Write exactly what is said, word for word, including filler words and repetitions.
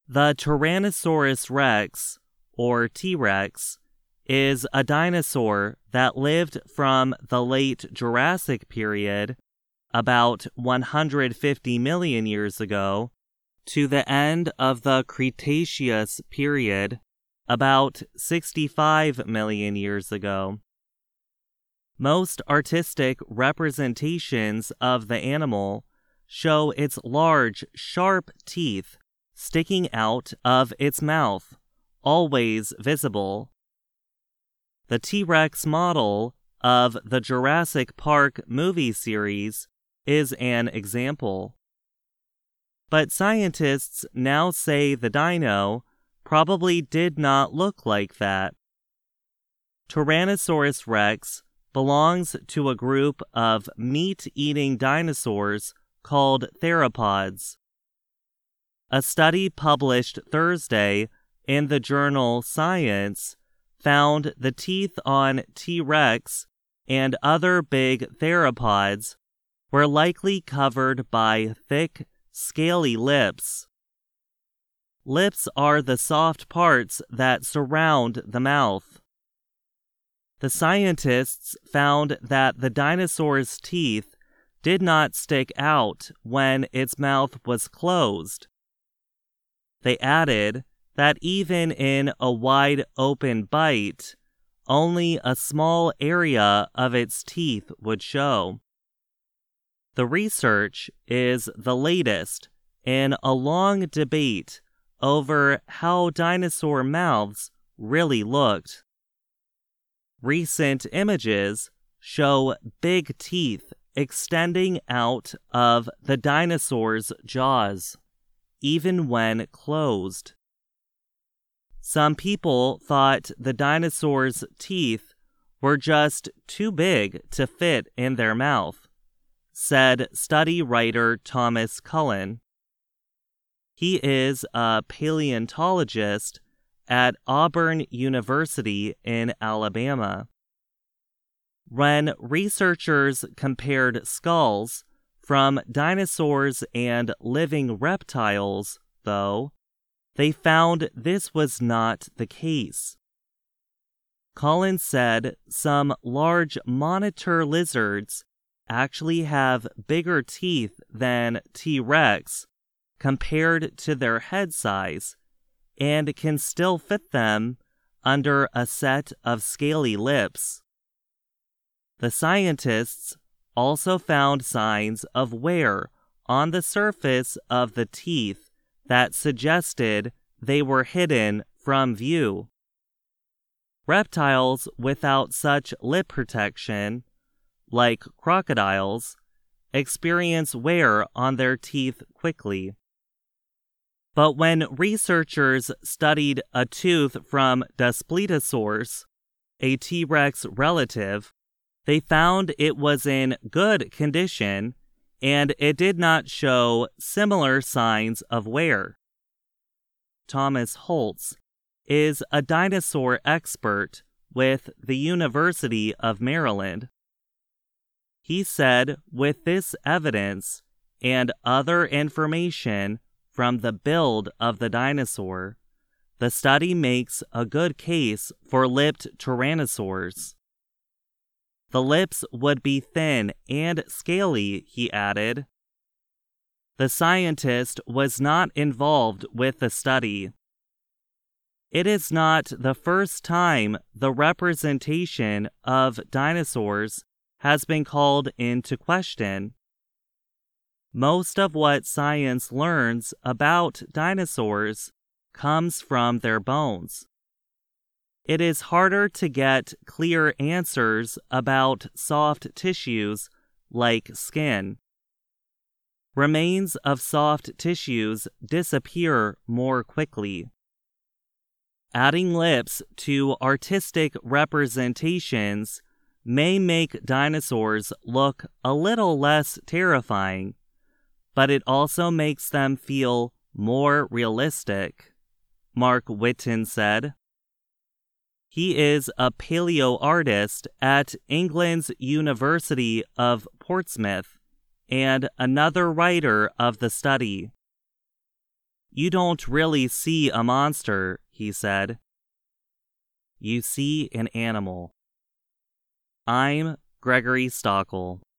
The Tyrannosaurus rex, or T-Rex, is a dinosaur that lived from the late Jurassic period, about one hundred fifty million years ago, to the end of the Cretaceous period, about sixty-five million years ago. Most artistic representations of the animal show its large, sharp teeth sticking out of its mouth, always visible. The T-Rex model of the Jurassic Park movie series is an example. But scientists now say the dino probably did not look like that. Tyrannosaurus rex belongs to a group of meat-eating dinosaurs called theropods. A study published Thursday in the journal Science found the teeth on T-Rex and other big theropods were likely covered by thick, scaly lips. Lips are the soft parts that surround the mouth. The scientists found that the dinosaur's teeth did not stick out when its mouth was closed. They added that even in a wide open bite, only a small area of its teeth would show. The research is the latest in a long debate over how dinosaur mouths really looked. Recent images show big teeth extending out of the dinosaur's jaws, even when closed. Some people thought the dinosaur's teeth were just too big to fit in their mouth, said study writer Thomas Cullen. He is a paleontologist at Auburn University in Alabama. When researchers compared skulls from dinosaurs and living reptiles, though, they found this was not the case. Cullen said some large monitor lizards actually have bigger teeth than T-Rex compared to their head size, and can still fit them under a set of scaly lips. The scientists also found signs of wear on the surface of the teeth that suggested they were hidden from view. Reptiles without such lip protection, like crocodiles, experience wear on their teeth quickly. But when researchers studied a tooth from Daspletosaurus, a T-Rex relative, they found it was in good condition and it did not show similar signs of wear. Thomas Holtz is a dinosaur expert with the University of Maryland. He said with this evidence and other information from the build of the dinosaur, the study makes a good case for lipped tyrannosaurs. The lips would be thin and scaly, he added. The scientist was not involved with the study. It is not the first time the representation of dinosaurs has been called into question. Most of what science learns about dinosaurs comes from their bones. It is harder to get clear answers about soft tissues like skin. Remains of soft tissues disappear more quickly. Adding lips to artistic representations may make dinosaurs look a little less terrifying, but it also makes them feel more realistic, Mark Whitten said. He is a paleo artist at England's University of Portsmouth and another writer of the study. You don't really see a monster, he said. You see an animal. I'm Gregory Stockel.